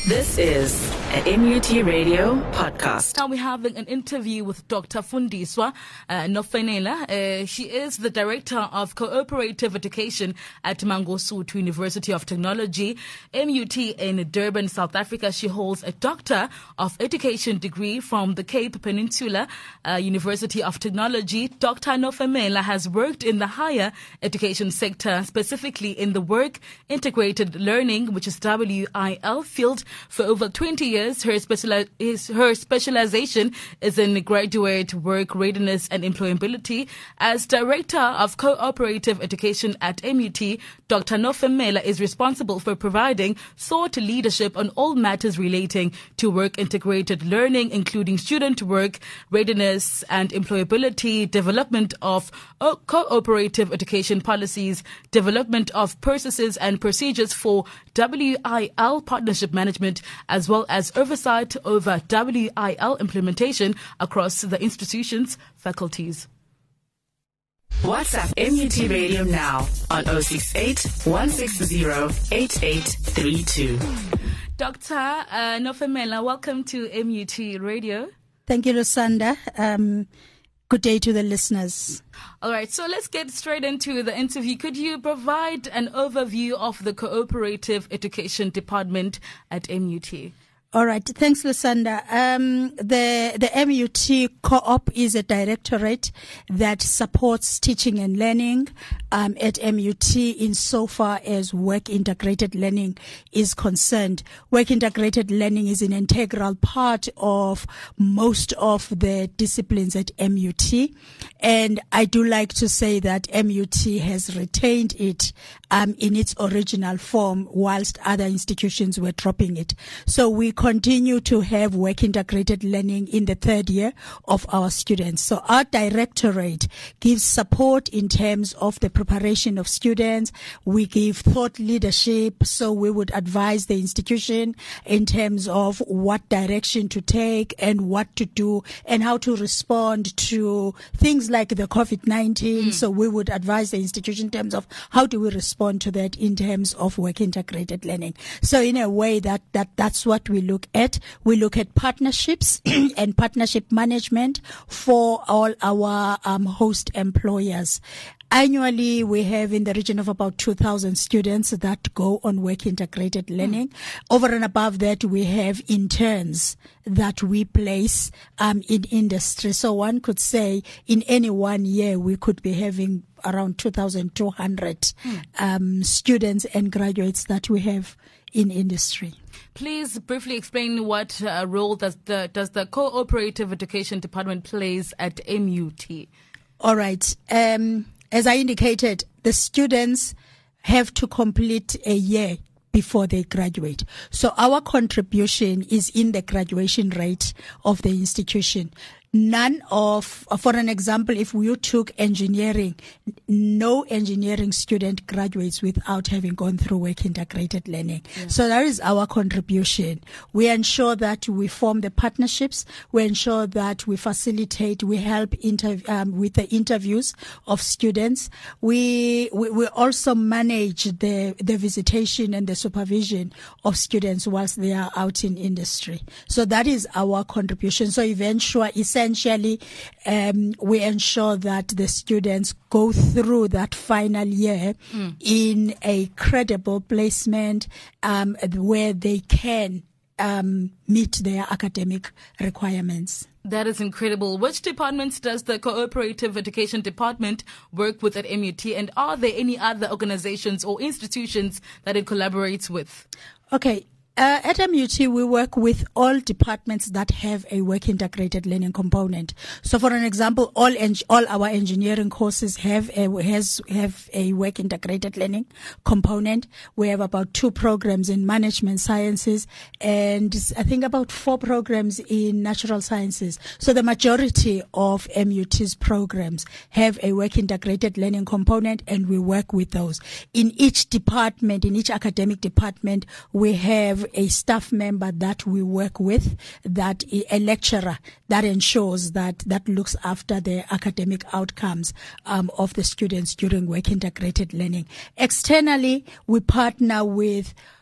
This is an MUT Radio podcast. Now we're having an interview with Dr. Fundiswa Nofenela. She is the Director of Cooperative Education at Mangosuthu University of Technology, MUT in Durban, South Africa. She holds a Doctor of Education degree from the Cape Peninsula University of Technology. Dr. Nofenela has worked in the higher education sector, specifically in the Work Integrated Learning, which is WIL field, for over 20 years. Her specialization is in graduate work readiness and employability. As Director of Cooperative Education at MUT, Dr. Nofenela is responsible for providing thought leadership on all matters relating to work integrated learning, including student work readiness and employability, development of cooperative education policies, development of processes and procedures for WIL partnership management, as well as oversight over WIL implementation across the institution's faculties. WhatsApp MUT Radio now on 068 160 8832. Dr. Nofenela, welcome to MUT Radio. Thank you, Lusanda. Good day to the listeners. All right, so let's get straight into the interview. Could you provide an overview of the Cooperative Education Department at MUT? All right. Thanks, Lusanda. The MUT Co-op is a directorate that supports teaching and learning at MUT insofar as work integrated learning is concerned. Work integrated learning is an integral part of most of the disciplines at MUT. And I do like to say that MUT has retained it in its original form, whilst other institutions were dropping it. So we continue to have work integrated learning in the third year of our students. So our directorate gives support in terms of the preparation of students. We give thought leadership. So we would advise the institution in terms of what direction to take and what to do and how to respond to things like the COVID-19. So we would advise the institution in terms of how do we respond to that in terms of work integrated learning. So in a way that's what we look at. We look at partnerships and partnership management for all our host employers. Annually, we have in the region of about 2,000 students that go on work integrated learning. Over and above that, we have interns that we place in industry. So one could say in any 1 year, we could be having around 2,200 students and graduates that we have in industry. Please briefly explain what role does the Cooperative Education Department plays at MUT? All right. As I indicated, the students have to complete a year before they graduate. So our contribution is in the graduation rate of the institution. For an example, if you took engineering, no engineering student graduates without having gone through work integrated learning. Yeah. So that is our contribution. We ensure that we form the partnerships. We ensure that we facilitate, we help with the interviews of students. We also manage the visitation and the supervision of students whilst they are out in industry. So that is our contribution. So essentially, we ensure that the students go through that final year in a credible placement where they can meet their academic requirements. That is incredible. Which departments does the Cooperative Education Department work with at MUT, and are there any other organizations or institutions that it collaborates with? Okay. At MUT, we work with all departments that have a work integrated learning component. So, for an example, all our engineering courses have a work integrated learning component. We have about 2 programs in management sciences and I think about 4 programs in natural sciences. So, the majority of MUT's programs have a work integrated learning component, and we work with those. In each department, in each academic department, we have a staff member that we work with, that a lecturer that ensures that looks after the academic outcomes of the students during work integrated learning. Externally, we partner with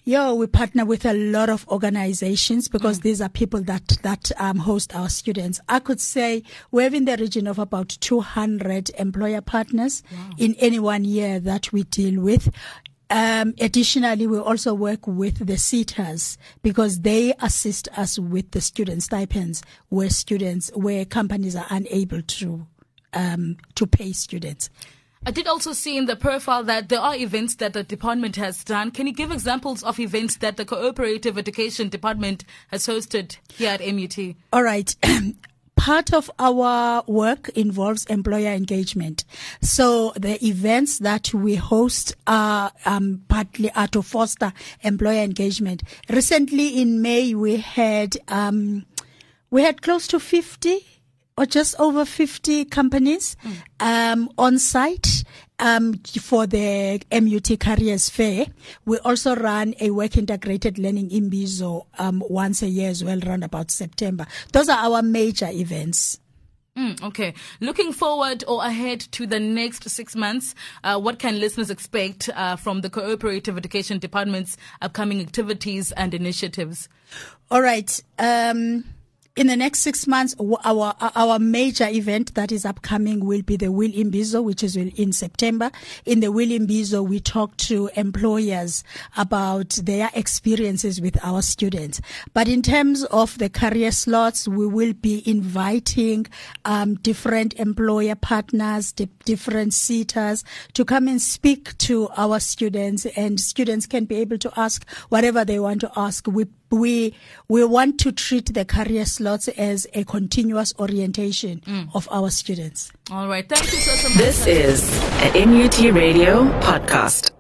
We partner with a lot of organizations because these are people that host our students. I could say we have in the region of about 200 employer partners in any 1 year that we deal with. Additionally, we also work with the SETAs because they assist us with the student stipends where companies are unable to pay students. I did also see in the profile that there are events that the department has done. Can you give examples of events that the Cooperative Education Department has hosted here at MUT? All right. Part of our work involves employer engagement. So the events that we host are partly to foster employer engagement. Recently in May, we had close to 50 or just over 50 companies on site for the MUT Careers Fair. We also run a work integrated learning Imbizo once a year as well, around about September. Those are our major events. Okay. Looking forward or ahead to the next 6 months, what can listeners expect from the Cooperative Education Department's upcoming activities and initiatives? All right. In the next 6 months, our major event that is upcoming will be the Will Imbizo, which is in September. In the Will Imbizo, we talk to employers about their experiences with our students. But in terms of the career slots, we will be inviting different employer partners, different SETAs to come and speak to our students, and students can be able to ask whatever they want to ask. We want to treat the career slots as a continuous orientation of our students. All right. Thank you so much. This is a MUT Radio podcast.